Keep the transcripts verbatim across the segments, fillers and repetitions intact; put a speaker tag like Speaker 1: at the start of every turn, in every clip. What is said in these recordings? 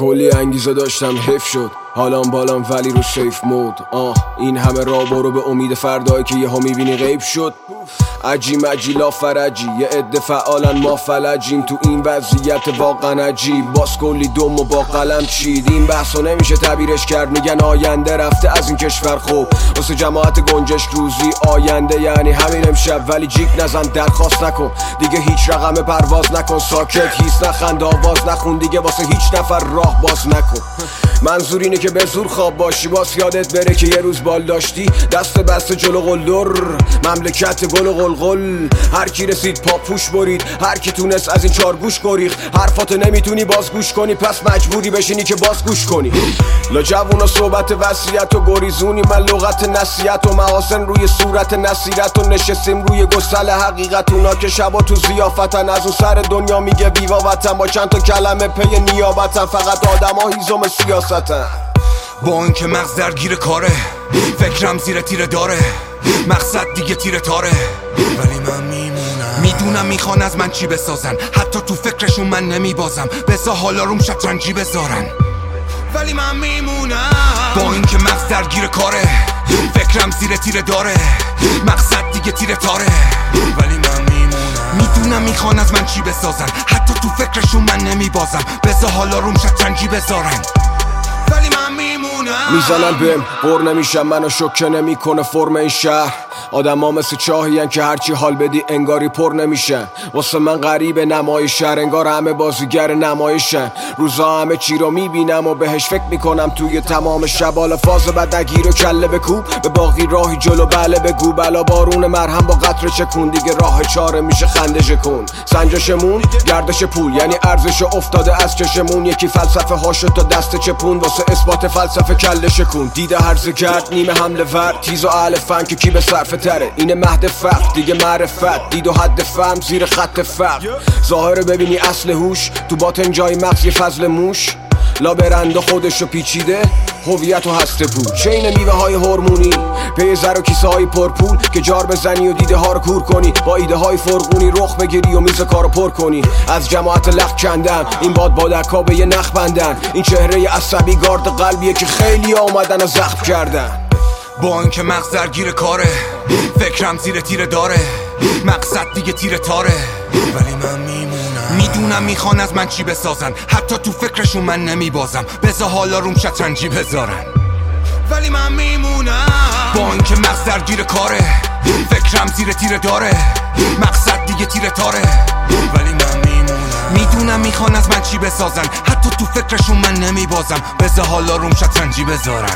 Speaker 1: کلی انگیزه داشتم حیف شد حالام بالام ولی رو سیف مود. آه این همه راه برو به امید فردایی که یهو میبینی غیب شد. عجی مجی لا فرجی یه عده فعالن ما فلجیم تو این وضعیت واقعا عجیب. باز کلی دم و با قلم چید. این بحثو نمیشه تعبیرش کرد، میگن آینده رفته از این کشور. خوب واسه جماعت گنجشک روزی آینده یعنی همین امشب. ولی جیک نزن درخواست نکن دیگه هیچ رقم پرواز نکن. ساکت هیس نخند آواز نخون دیگه واسه هیچ نفر راه باز نکن. منظور اینه که به زور خواب باشی باز یادت بره که یه روز بال داشتی دست بسته جلو قلدر مملکت گل و قلقل. هر کی رسید پاپوش برید، هر کی تونست از این چار گوش گریخت. حرفاتو نمیتونی باز گوش کنی پس مجبوری بشینی که باز گوش کنی. لا جوونا صحبت وصیت و گریزونی من لغت نصیحت و محاسن روی صورت نصیرت و نشستیم روی گسل حقیقت. اونا که شبا تو ضیافتن از اون سر دنیا میگه بیوا وطن با چند تا کلمه پی نیابتن. فقط آدما هیزم سیاستن.
Speaker 2: با اینکه مغز درگیر کاره فکرم زیر تیره داره مقصد دیگه تیره تاره ولی من میمونم. میدونم میخوان از من چی بسازن حتی تو فکرشون من نمیبازم بذار حالا روم شطرنجی بذارن ولی من میمونم. با اینکه مغز درگیر کاره فکرم زیر تیره داره مقصد دیگه تیره تاره ولی من میمونم. میدونم میخوان از من چی بسازن حتی تو فکرشون من نمیبازم بذار حالا روم شطرنجی بذارن ولی من میمونم.
Speaker 1: میزنن بهم بر نمیشم منو شوکه نمیکنه فرم این شهر. آدم ها مثل چاهیان که هرچی حال بدی انگاری پر نمیشن. واسه من غریب نمایش شهر انگار همه بازیگر نمایشن. روزا همه چی رو میبینم و بهش فکر میکنم توی تمام شب. حالا فاز بد نگیر و کله بکوب به باقی راهی جلو بله بگو. بلا بارون مرهم با قطره چکون دیگه راه چاره میشه خنده کن. سنجشمون گردش پول یعنی ارزش افتاده از چشمون. یکی فلسفه هاشو تا دست چپون واسه اثبات فلسفه کله شکون. دیده هرزه کرد نیمه حمله ور تیز و اهل فن که کی به صرفه تره. اینه مهد فقر دیگه معرفت دید و حد فهم زیر خط فقر. ظاهره ببینی اصل هوش تو باطن جای مغز یه فضل موش. لا برنده خودشو پیچیده هویت و هسته بود. چین میوه های هورمونی پی زر و کیسه های پرپول که جار بزنی و دیده ها رو کور کنی. با ایده های فرقونی رخ بگیری و میز کارو پر کنی. از جماعت لخ کندن این باد بادکا به یه نخ بندن. این چهره عصبی گارد قلبیه که خیلی آمدن و زخم کردن.
Speaker 2: با اینکه مغز درگیر کاره فکرم زیر تیره داره مقصد دیگه تیره تاره ولی من میمونم. میدونم میخوان از من چی بسازن حتی تو فکرشون من نمیبازم بذار حالا روم شطرنجی بذارن ولی من میمونم. با اینکه مغز درگیر کاره فکرم زیر تیره داره مقصد دیگه تیره تاره ولی من میمونم. میدونم میخوان از من چی بسازن حتی تو فکرشون من نمیبازم بذار حالا روم شطرنجی بذارن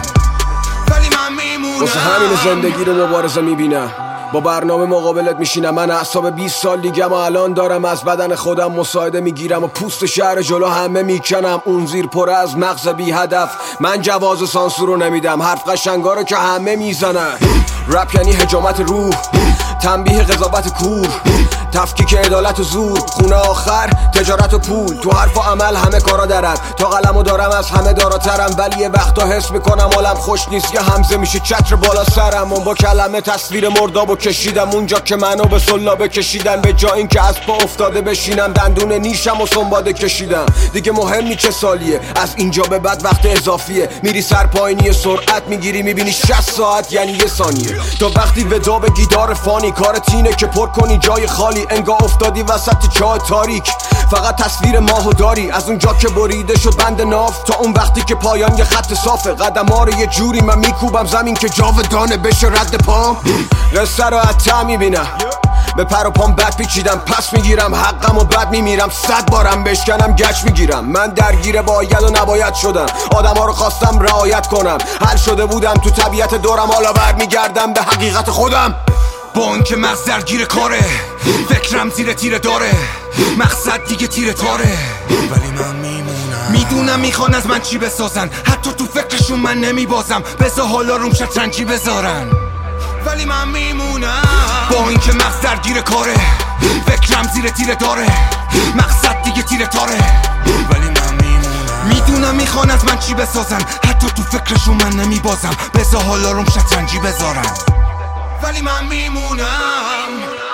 Speaker 2: ولی من میمونم.
Speaker 1: واسه همین زندگی رو مبارزه میبینم با برنامه مقابلت میشینم. من اعصاب بیست سال دیگه ما الان دارم از بدن خودم مساعده میگیرم و پوست شهر جلو همه میکنم. اون زیر پر از مغز بی هدف من جواز سانسور رو نمیدم. حرف قشنگا رو که همه میزنن. رپ یعنی حجامت روح تنبیه قضاوت کور تفکیک عدالت و زور. خونه آخر تجارت و پول تو حرف و عمل همه کارا درم. تا قلمو دارم از همه داراترم ولی یه وقتا حس میکنم حالم خوش نیست که همزه میشه چتر بالا سرم. اون با کلمه تصویر مردابو کشیدم اونجا که منو به سلابه کشیدن. به جا این که از پا افتاده بشینم دندون نیشم و سنباده کشیدم. دیگه مهم نی چه سالیه از اینجا به بعد وقت اضافیه. میری سر پایینی سرعت میگیری میبینی شصت ساعت یعنی یه ثانیه. تا وقتی ودا به گیدار فانی کارت اینه که پر کنی جای خالی. انگار افتادی وسط چاه تاریک فقط تصویر ماهو داری. از اونجا که بریده شد بند ناف تا اون وقتی که پایان یه خط صافه. قدم ها رو یه جوری من میکوبم زمین که جاودانه بشه رد پام. قصه رو حتی میبینم به پر و پام بد پیچیدم پس میگیرم حقم و بد میمیرم. صد بارم بشکنم گچ میگیرم. من درگیر باید و نباید شدم. آدم ها رو خواستم رعایت کنم. حل شده بودم تو طبیعت دورم حالا برمیگردم به حقیقت خودم.
Speaker 2: با اینکه مغز درگیر کاره فکرم زیر تیره داره مقصد دیگه تیره تاره ولی من میمونم. میدونم میخوان از من چی بسازن حتی تو فکرشون من نمیبازم بذار حالا روم شطرنجی بذارن ولی من میمونم. با اینکه مغز درگیر کاره فکرم زیر تیره داره مقصد دیگه تیره تاره ولی من میمونم. میدونم میخوان از من چی بسازن حتی تو فکرشون من نمیبازم بذار حالا روم شطرنجی بذارن ولی من میمونم.